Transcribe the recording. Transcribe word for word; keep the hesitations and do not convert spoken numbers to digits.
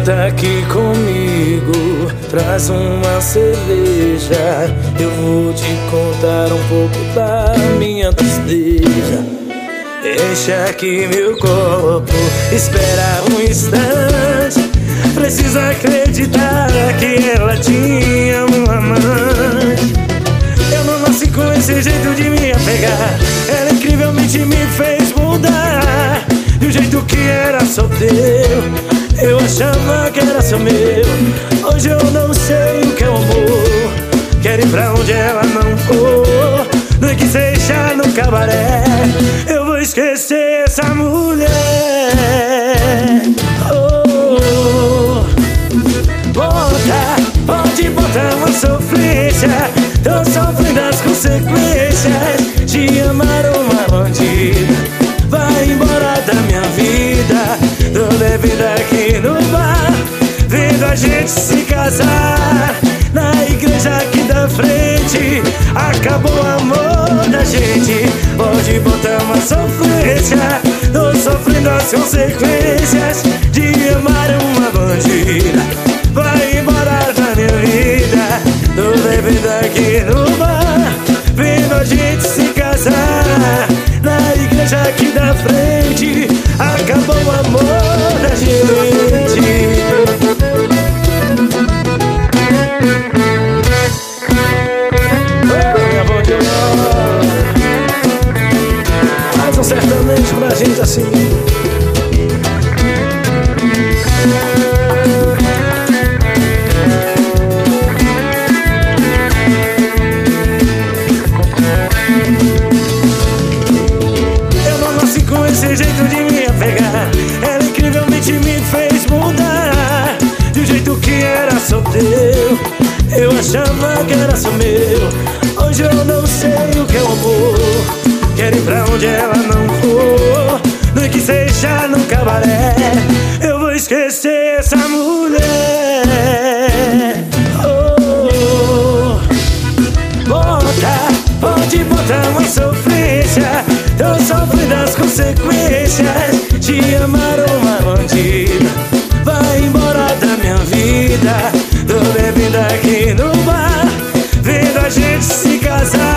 Senta aqui comigo, traz uma cerveja. Eu vou te contar um pouco da minha tristeza. Enche aqui meu copo, espera um instante. Precisa acreditar que ela tinha um amante. Eu não nasci com esse jeito de me apegar. Ela incrivelmente me fez mudar. De um jeito que era solteiro, eu achava que era só meu. Hoje eu não sei o que é o amor. Quero ir pra onde ela não for. Não é que seja no cabaré. Eu vou esquecer essa mulher. Oh, bota, pode botar uma sofrência. Tô sofrendo as consequências de amar uma bandida. Vai embora da minha vida. Tô bebendo aqui no bar, vendo a gente se casar. Na igreja aqui da frente, acabou o amor da gente. Pode botar uma sofrência. Tô sofrendo as consequências de amar uma bandida. Vai embora da minha vida. Tô bebendo aqui no bar, vendo a gente se casar. Na igreja aqui da frente, acabou o amor da gente. Oh, minha bandida, faz um sertanejo pra gente assim. Esse jeito de me apegar, ela incrivelmente me fez mudar. De um jeito que era solteiro, eu achava que era só meu. Hoje eu não sei o que é o amor. Quero ir pra onde ela não for. Não é que seja no cabaré. Eu vou esquecer essa mulher. Oh, bota, pode botar uma sofrência. Tô sofrendo as consequências de amar uma bandida. Vai embora da minha vida. Tô bebendo aqui no bar, vendo a gente se casar.